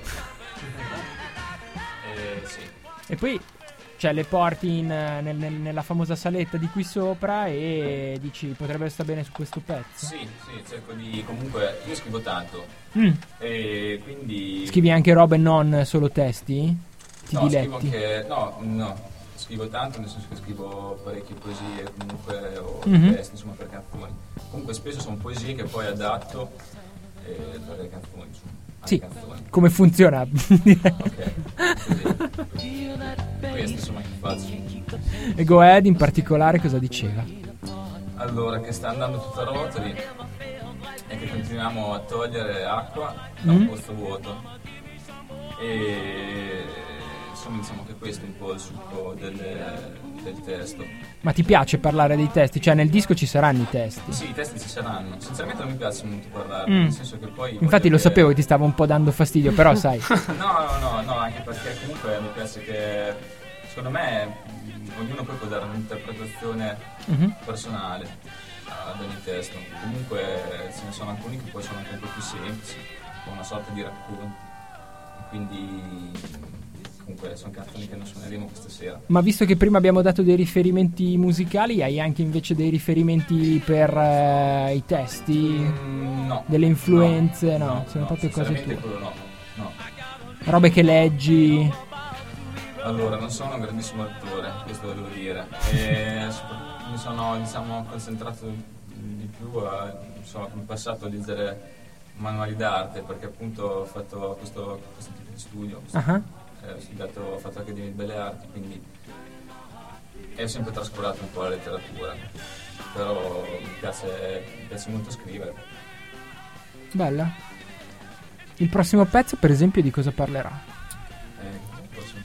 ecco. Sì. E poi cioè le porti nella famosa saletta di qui sopra e dici potrebbe stare bene su questo pezzo. Sì, cerco di... Comunque io scrivo tanto e quindi... Scrivi anche robe non solo testi? Ti diletti? Scrivo anche... No, scrivo tanto, nel senso che scrivo parecchie poesie comunque o testi insomma per canzoni. Comunque spesso sono poesie che poi adatto per le canzoni insomma. Sì, canzoni. come funziona? Ok, così. Questo insomma che faccio. E Go Ahead in particolare cosa diceva? Allora, che sta andando tutto a rotoli e che continuiamo a togliere acqua da un posto vuoto e insomma diciamo che questo è un po' il succo del testo. Ma ti piace parlare dei testi? Cioè nel disco ci saranno i testi? Sì, i testi ci saranno. Sinceramente non mi piace molto parlare, nel senso che poi... Infatti lo sapevo che ti stava un po' dando fastidio, però sai. No, anche perché comunque mi piace che secondo me ognuno poi può dare un'interpretazione personale ad ogni testo. Comunque ce ne sono alcuni che poi sono anche un po' più semplici, con una sorta di racconto. Quindi comunque sono canzoni che non suoneremo questa sera. Ma visto che prima abbiamo dato dei riferimenti musicali, hai anche invece dei riferimenti per i testi? No. Delle influenze? No, sono proprio cose tue. No. Robe che leggi? Allora, non sono un grandissimo attore, questo lo devo dire. E mi sono, diciamo, concentrato di più in passato a leggere manuali d'arte, perché appunto ho fatto questo tipo di studio. Ho fatto l'Accademia di Belle Arti, quindi ho sempre trascurato un po' la letteratura, però mi piace molto scrivere. Bella. Il prossimo pezzo per esempio di cosa parlerà? Il prossimo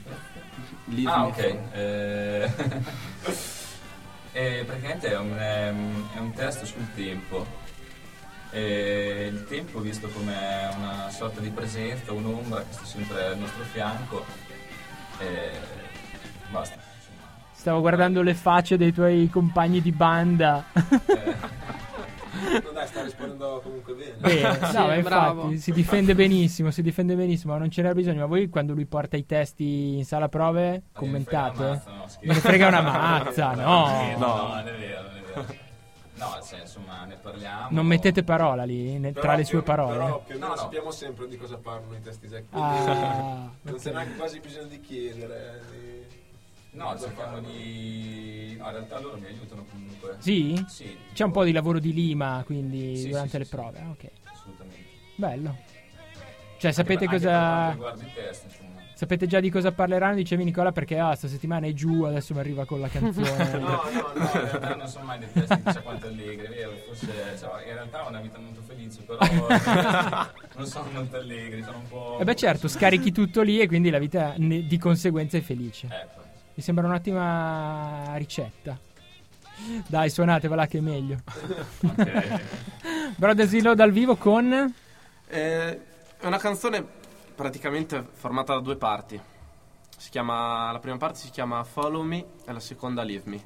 pezzo? Praticamente è un testo sul tempo. E il tempo visto come una sorta di presenza, un'ombra che sta sempre al nostro fianco e basta. Stavo guardando le facce dei tuoi compagni di banda. No dai, sta rispondendo comunque bene. No, infatti si difende benissimo, ma non ce n'era bisogno. Ma voi quando lui porta i testi in sala prove commentate? Me ne frega una mazza, no, non è vero. No, insomma, ne parliamo. Non mettete parola lì, tra le sue parole. Però più o meno sappiamo sempre di cosa parlano i testi Jack. Non c'è neanche quasi bisogno di chiedere. No, cerchiamo di... No, in realtà loro mi aiutano comunque. Sì? Sì. C'è un po' di lavoro di lima, quindi, sì, durante le sì, prove. Ok. Assolutamente. Bello. Cioè, sapete cosa... Sapete già di cosa parleranno, dicevi Nicola, perché sta settimana è giù, adesso mi arriva con la canzone. No, in realtà non sono mai dei testi chissà quanto allegri, è vero, forse in realtà ho una vita molto felice, però non sono molto allegri, sono un po'... E beh certo, scarichi tutto lì e quindi la vita di conseguenza è felice. Ecco. Mi sembra un'ottima ricetta. Dai, suonatevela che è meglio. Ok. Brothers in Law dal vivo con... È una canzone praticamente formata da due parti. La prima parte si chiama Follow Me e la seconda Leave Me.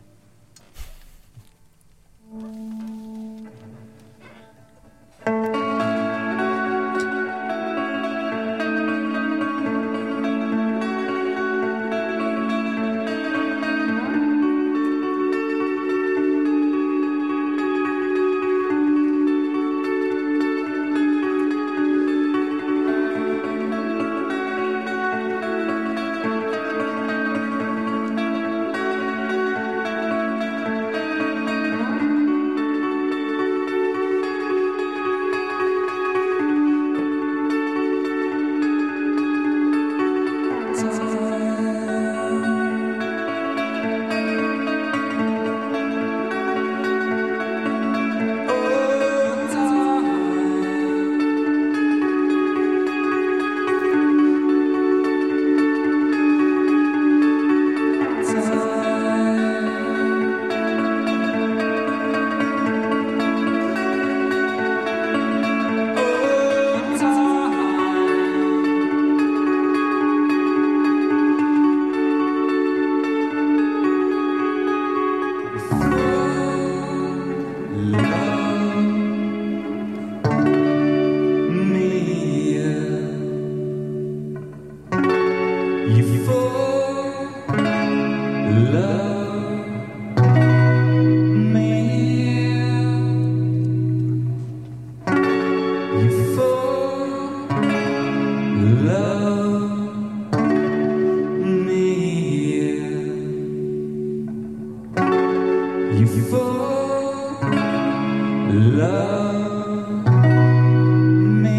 You fall love me.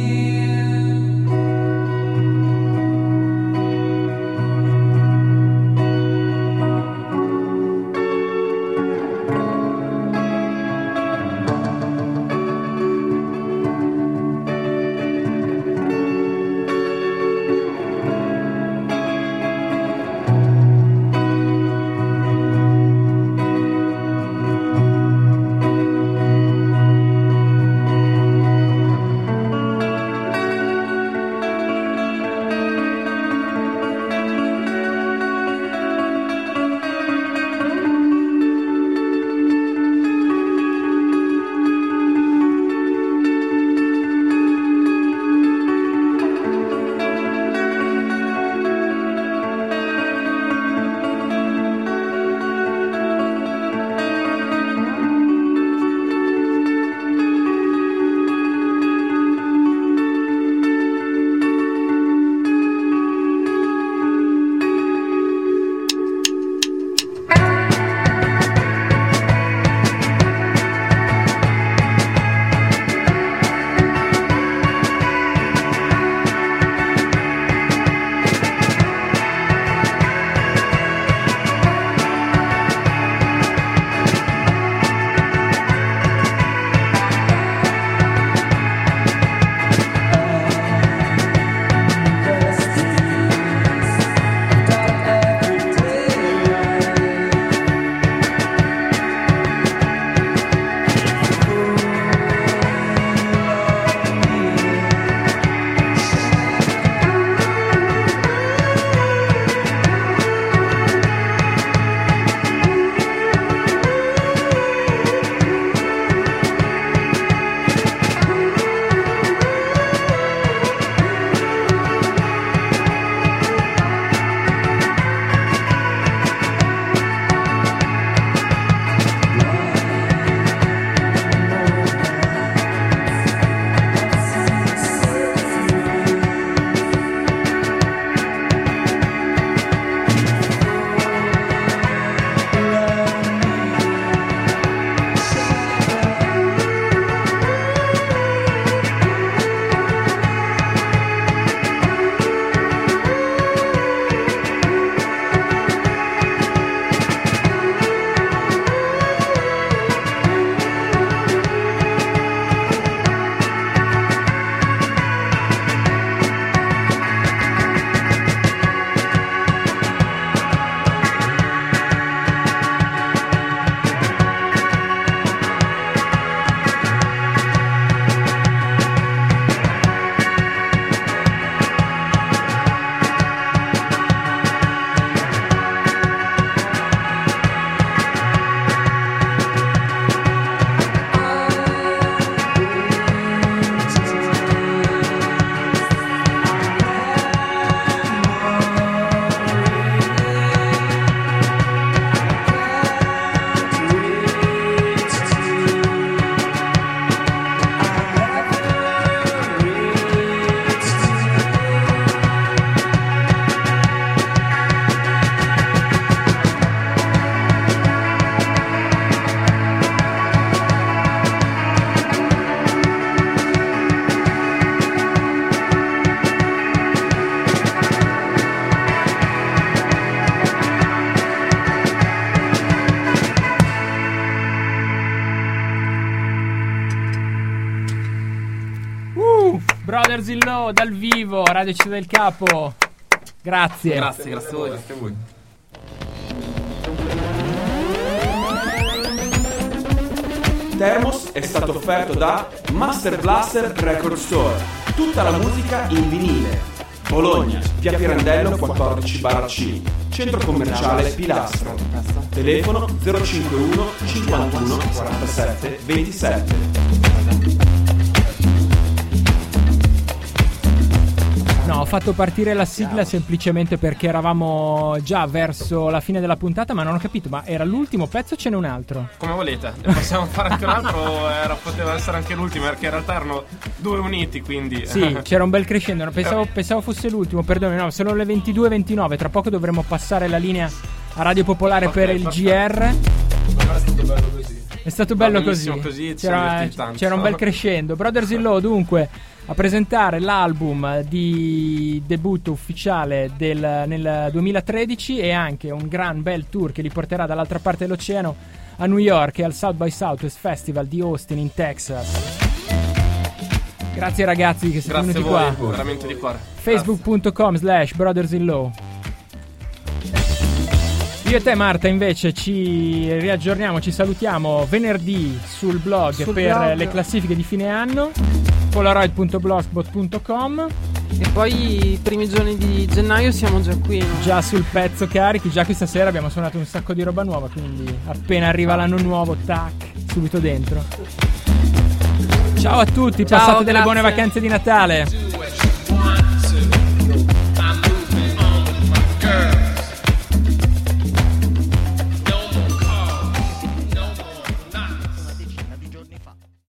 Brothers in Law dal vivo, Radio Città del Capo. Grazie. Grazie a voi. Grazie a voi. Termos è stato offerto da Master Blaster Record Store. Tutta la musica in vinile. Bologna, via Pirandello 14/C. Centro commerciale Pilastro. Telefono 051 51 47 27. No, ho fatto partire la sigla semplicemente perché eravamo già verso la fine della puntata, ma non ho capito, ma era l'ultimo pezzo o ce n'è un altro? Come volete, ne possiamo fare anche un altro, poteva essere anche l'ultimo, perché in realtà erano due uniti, quindi... Sì, c'era un bel crescendo, pensavo fosse l'ultimo, perdone, no, sono le 22:29, tra poco dovremo passare la linea a Radio Popolare per il GR. È stato bello benissimo così, ci siamo divertiti tanto. C'era un bel crescendo. Brothers in Law dunque a presentare l'album di debutto ufficiale nel 2013 e anche un gran bel tour che li porterà dall'altra parte dell'oceano a New York e al South by Southwest Festival di Austin in Texas. Grazie ragazzi che siete venuti qua. Veramente di cuore. Facebook.com/brothersinlaw. Io e te Marta invece ci riaggiorniamo, ci salutiamo venerdì sul blog per le classifiche di fine anno, polaroid.blogspot.com. E poi i primi giorni di gennaio siamo già qui, no? Già sul pezzo carichi, già questa sera abbiamo suonato un sacco di roba nuova, quindi appena arriva l'anno nuovo, tac, subito dentro. Ciao a tutti, Ciao, passate delle buone grazie. vacanze di Natale.